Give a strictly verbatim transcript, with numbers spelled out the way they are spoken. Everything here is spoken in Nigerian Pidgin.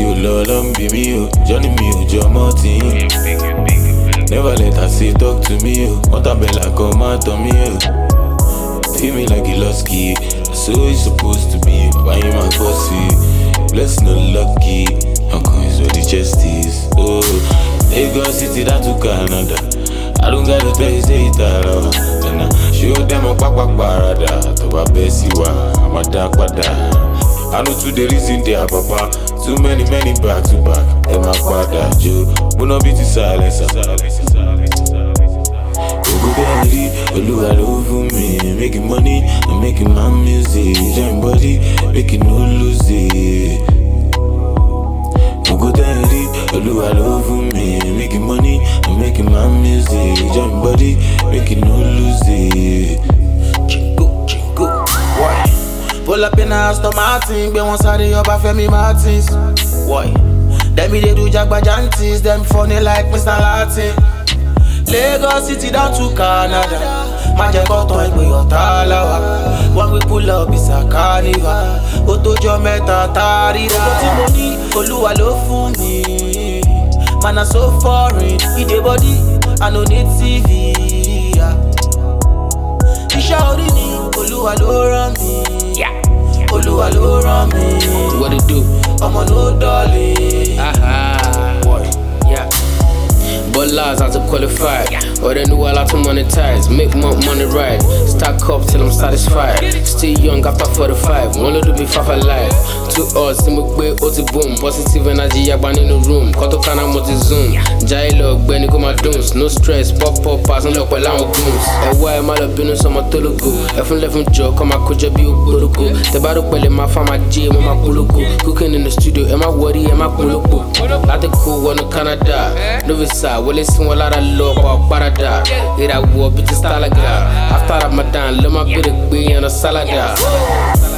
you love and be me, oh. Johnny me, oh, John Martin. Never let her say talk to me, oh. Want a bella come out on me, oh. Feel me like a lost key. So it's supposed to be. Why you my bossy? Blessed not lucky. How come it's what the chest is? Oh, Lagos City down to Canada. I don't gotta tell you say it all. And I show them a quack quack parada. To a bessiwa, I'm a dark pada. I know two the reason they are papa. Too many, many back to back. And my father, Joe. Wanna be to silence. Oluwa love me, making money, I'm making my music. Join body, making no lose it. Oluwa love me, making money, I'm making my music. Join body, making no lose it. Chingo, chingo, why? Pull up in a Aston Martin, be one side up a Femi Martins. Why? Them me they do Jagba Jantis, them funny like Mister Latin. Lagos City down to Canada. Magic cotton egbe yota lawa. When we pull up it's a carnival. Otojo meta tarira. Got money, Oluwa lo fún mi. Man I so foreign, he dey body, I no need T V. Isha ori ni, Oluwa lo rán mi. Oluwa lo rán mi. What it do? Omo no dolly. Aha. Boy, yeah. But laws how to qualify, or they knew I like to monetize. Make more money right, stack up till I'm satisfied. Still young after forty-five, wanna do be five alive. Two odds, see me way oti boom. Positive energy, yagban in the room. Koto kana multi zoom. Jai log, Benny go my dooms. No stress, pop pop pass and look well I'm goons. And why am I love been some tologo? If I'm left from joke, come out could be uburuko. The battle pele my fama gym, my kuluko. Cooking in the studio, am I worry, am I kuluko? Like the cool one in Canada. No visa. Well, it's a lot of love about Barada. It I war, bitch, style like that. After Ramadan, let my bit of be in a salad.